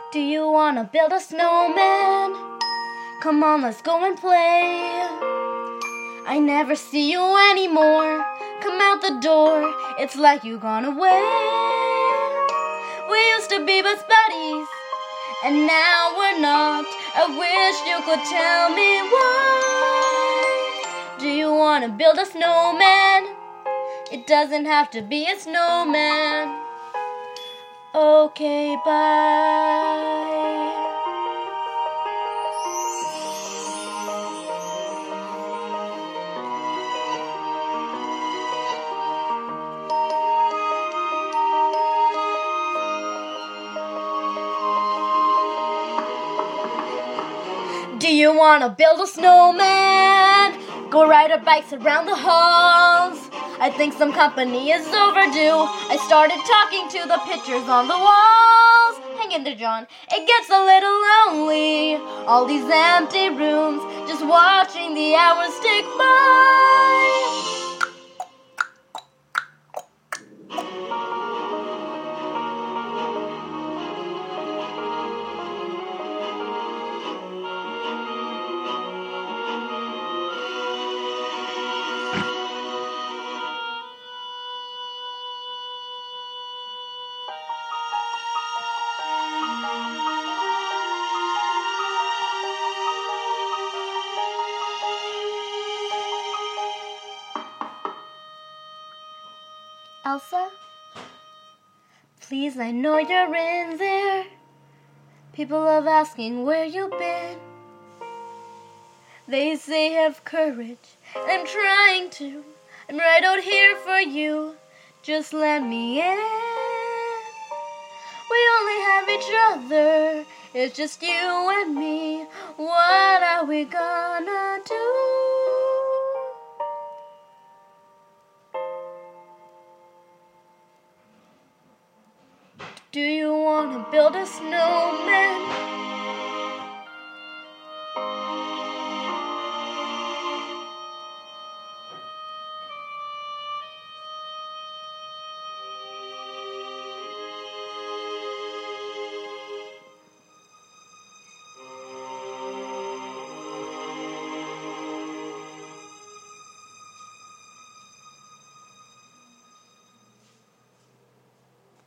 Do you wanna build a snowman? Come on, let's go and play. I never see you anymore. Come out the door, it's like you gone away. We used to be best buddies, and now we're not. I wish you could tell me why. Do you wanna build a snowman? It doesn't have to be a snowman. Okay, bye. Do you wanna build a snowman? Go ride our bikes around the halls. I think some company is overdue. I started talking to the pictures on the walls. Hang in there, John. It gets a little lonely. All these empty rooms, just watching the hours tick by. Elsa? Please, I know you're in there. People love asking where you've been. They say have courage, and I'm trying to. I'm right out here for you. Just let me in. We only have each other. It's just you and me. What are we gonna do? Do you wanna build a snowman?